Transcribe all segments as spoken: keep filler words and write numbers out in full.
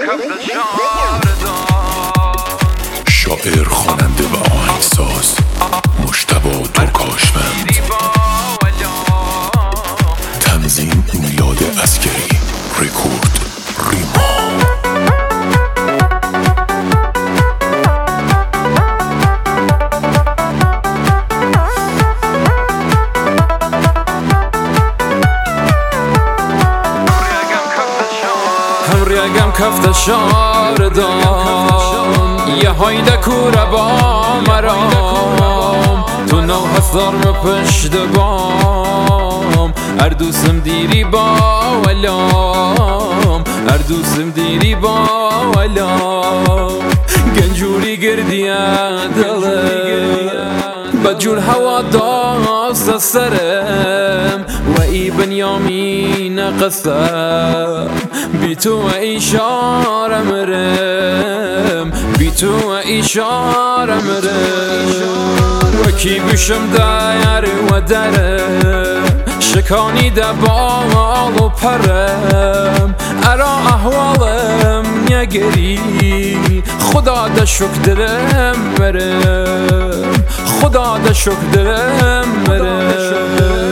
شاعر، خواننده و آهنگساز مجتبی ترکاشوند. تنظیم میلاد عسکری. رکورد ریما. همریگم کفت شاردان یه هایده کوره با مرام تو نو هزار پشت بام اردوسم دیری با ولام اردوسم دیری با ولام گنجوری گردیه دلم بجور هوا داست سرم و ای بنیامین قسم بی تو اشاره مرم بی تو اشاره مرم و کی گوشم دایر و درم شکانی ده بال و پرم ارا احوالم نگری خدا ده شک درم مرم خدا ده شک درم مرم.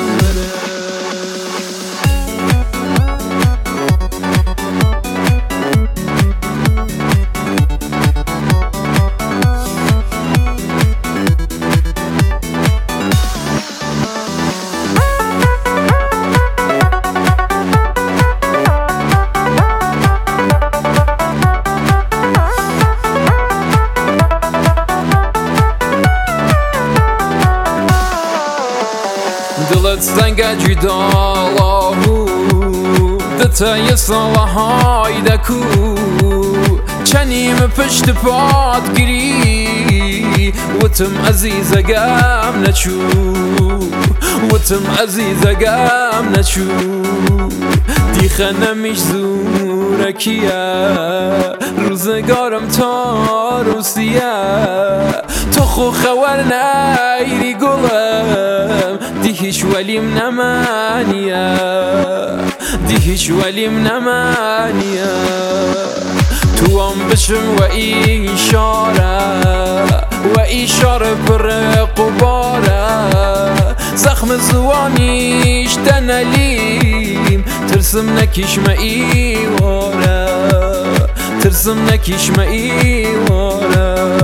دلت زنگ جداله دتای صلاحای دکو چنیم پشت پاد گیری وتم عزیز گم نچو وتم عزیز گم نچو دیخه نمیش زورکیه روزگارم تا روسیه تو خو خور نیری گلم دی هیچ ولیم نمانیه دی هیچ ولیم نمانیه تو هم بشم و ایشاره و ایشاره پر قباره زخم زوانیش تنلیم ترسم نکیش ما ایواره ترسم نکیش ما ایواره